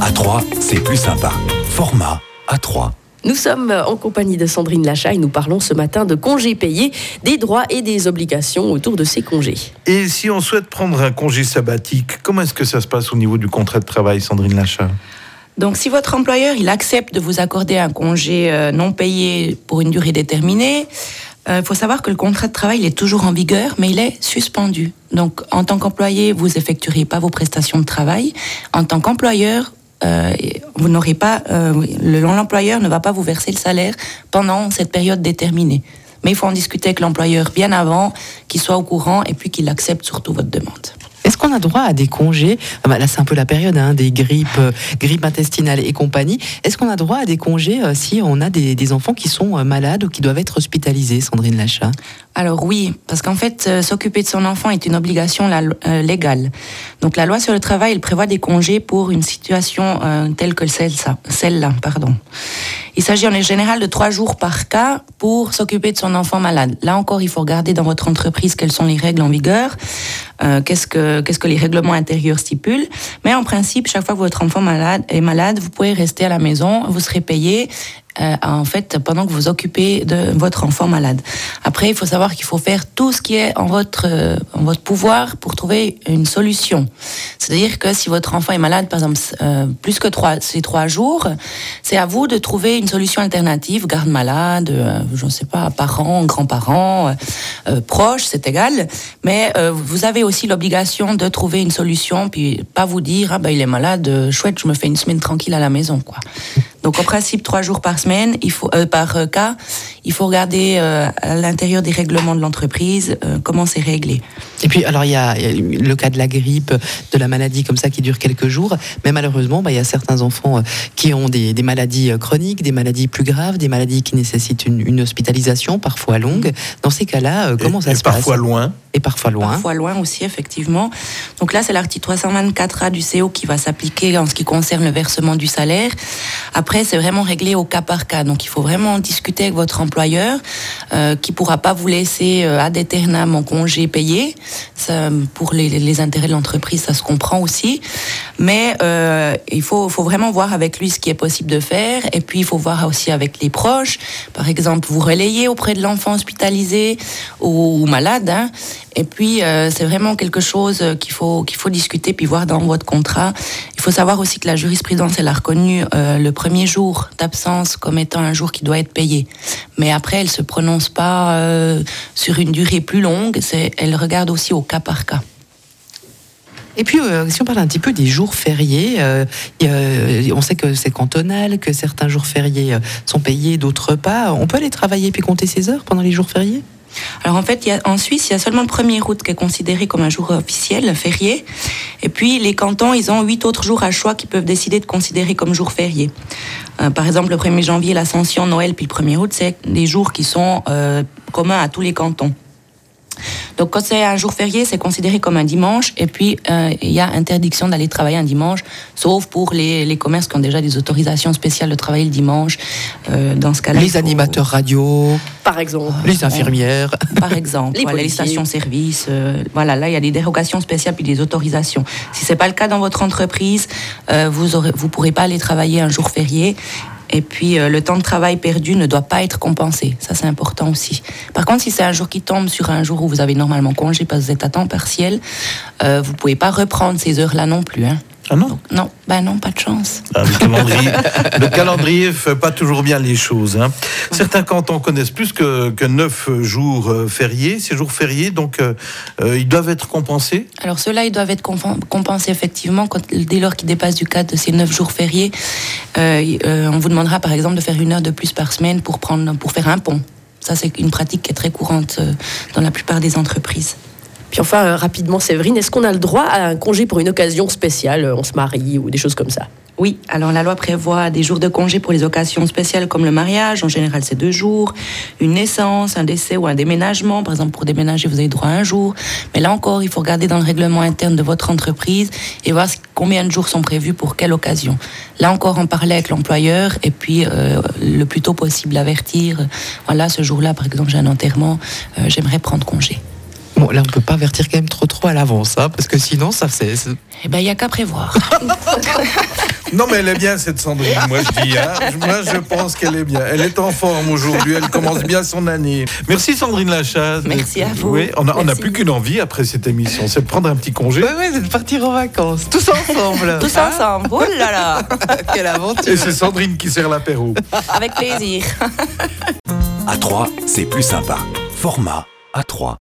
À 3, c'est plus sympa. Format A3. Nous sommes en compagnie de Sandrine Lachat et nous parlons ce matin de congés payés, des droits et des obligations autour de ces congés. Et si on souhaite prendre un congé sabbatique, comment est-ce que ça se passe au niveau du contrat de travail, Sandrine Lachat ? Donc, si votre employeur il accepte de vous accorder un congé non payé pour une durée déterminée, faut savoir que le contrat de travail il est toujours en vigueur, mais il est suspendu. Donc, en tant qu'employé, vous effectuerez pas vos prestations de travail. En tant qu'employeur, vous n'aurez pas, l'employeur ne va pas vous verser le salaire pendant cette période déterminée. Mais il faut en discuter avec l'employeur bien avant, qu'il soit au courant et puis qu'il accepte surtout votre demande. Est-ce qu'on a droit à des congés ? Là, c'est un peu la période des grippes intestinales et compagnie. Est-ce qu'on a droit à des congés si on a des enfants qui sont malades ou qui doivent être hospitalisés, Sandrine Lachat ? Alors oui, parce qu'en fait, s'occuper de son enfant est une obligation légale. Donc la loi sur le travail, elle prévoit des congés pour une situation telle que celle-là. Il s'agit en général de 3 jours par cas pour s'occuper de son enfant malade. Là encore, il faut regarder dans votre entreprise quelles sont les règles en vigueur, qu'est-ce que les règlements intérieurs stipulent. Mais en principe, chaque fois que votre enfant est malade, vous pouvez rester à la maison, vous serez payé en fait pendant que vous occupez de votre enfant malade. Après, il faut savoir qu'il faut faire tout ce qui est en votre pouvoir pour trouver une solution. C'est-à-dire que si votre enfant est malade, par exemple, plus que ces 3 jours, c'est à vous de trouver une solution alternative, garde malade, je ne sais pas, parents, grands-parents, proches, c'est égal. Mais vous avez aussi l'obligation de trouver une solution, puis pas vous dire il est malade, chouette, je me fais une semaine tranquille à la maison, quoi. Donc, au principe, 3 jours par semaine, par cas, il faut regarder à l'intérieur des règlements de l'entreprise comment c'est réglé. Et puis, alors, il y a le cas de la grippe, de la maladie comme ça qui dure quelques jours. Mais malheureusement, il y a certains enfants qui ont des maladies chroniques, des maladies plus graves, des maladies qui nécessitent une hospitalisation, parfois longue. Dans ces cas-là, comment ça se passe ? Parfois loin. Et parfois loin. Parfois loin aussi, effectivement. Donc là, c'est l'article 324A du CO qui va s'appliquer en ce qui concerne le versement du salaire. Après, c'est vraiment réglé au cas par cas. Donc, il faut vraiment discuter avec votre employeur qui ne pourra pas vous laisser ad aeternam en congé payé. Ça, pour les intérêts de l'entreprise, ça se comprend aussi. Mais il faut vraiment voir avec lui ce qui est possible de faire. Et puis, il faut voir aussi avec les proches. Par exemple, vous relayer auprès de l'enfant hospitalisé ou malade. Et puis, c'est vraiment quelque chose qu'il faut discuter puis voir dans votre contrat. Il faut savoir aussi que la jurisprudence, elle a reconnu le premier jour d'absence comme étant un jour qui doit être payé. Mais après, elle ne se prononce pas sur une durée plus longue. Elle regarde aussi au cas par cas. Et puis, si on parle un petit peu des jours fériés, on sait que c'est cantonal, que certains jours fériés sont payés, d'autres pas. On peut aller travailler puis compter ses heures pendant les jours fériés ? Alors en fait, en Suisse, il y a seulement le 1er août qui est considéré comme un jour officiel, férié. Et puis les cantons, ils ont 8 autres jours à choix qu'ils peuvent décider de considérer comme jours fériés. Par exemple, le 1er janvier, l'Ascension, Noël, puis le 1er août, c'est des jours qui sont communs à tous les cantons. Donc quand c'est un jour férié, c'est considéré comme un dimanche. Et puis il y a interdiction d'aller travailler un dimanche, sauf pour les commerces qui ont déjà des autorisations spéciales de travailler le dimanche. Dans ce cas-là, les animateurs radio, par exemple, les infirmières, par exemple, les stations-service. Là, il y a des dérogations spéciales puis des autorisations. Si c'est pas le cas dans votre entreprise, vous pourrez pas aller travailler un jour férié. Et puis, le temps de travail perdu ne doit pas être compensé. Ça, c'est important aussi. Par contre, si c'est un jour qui tombe sur un jour où vous avez normalement congé parce que vous êtes à temps partiel, vous ne pouvez pas reprendre ces heures-là non plus. Ah non ? Donc, non, pas de chance. Le calendrier ne fait pas toujours bien les choses. Certains cantons connaissent plus que 9 jours fériés. Ces jours fériés, donc, ils doivent être compensés ? Alors, ceux-là, ils doivent être compensés, effectivement, dès lors qu'ils dépassent du cadre de ces 9 jours fériés. On vous demandera, par exemple, de faire 1 heure de plus par semaine pour faire un pont. Ça, c'est une pratique qui est très courante dans la plupart des entreprises. Puis enfin, rapidement, Séverine, est-ce qu'on a le droit à un congé pour une occasion spéciale, on se marie ou des choses comme ça ? Oui, alors la loi prévoit des jours de congé pour les occasions spéciales comme le mariage, en général c'est 2 jours, une naissance, un décès ou un déménagement. Par exemple, pour déménager, vous avez droit à 1 jour. Mais là encore, il faut regarder dans le règlement interne de votre entreprise et voir combien de jours sont prévus pour quelle occasion. Là encore, en parler avec l'employeur et puis le plus tôt possible avertir. Voilà, ce jour-là, par exemple, j'ai un enterrement, j'aimerais prendre congé. Bon, là, on ne peut pas avertir quand même trop à l'avance, parce que sinon, ça c'est... Eh bien, il n'y a qu'à prévoir. Non, mais elle est bien, cette Sandrine, moi je dis. Hein. Moi, je pense qu'elle est bien. Elle est en forme aujourd'hui, elle commence bien son année. Merci Sandrine Lachaze. Merci à vous. Oui, on n'a Merci. plus qu'une envie après cette émission, c'est de prendre un petit congé. Ouais, c'est de partir en vacances, tous ensemble. Tous ensemble. Oh là là. Quelle aventure. Et c'est Sandrine qui sert l'apéro. Avec plaisir. À 3, c'est plus sympa. Format à 3.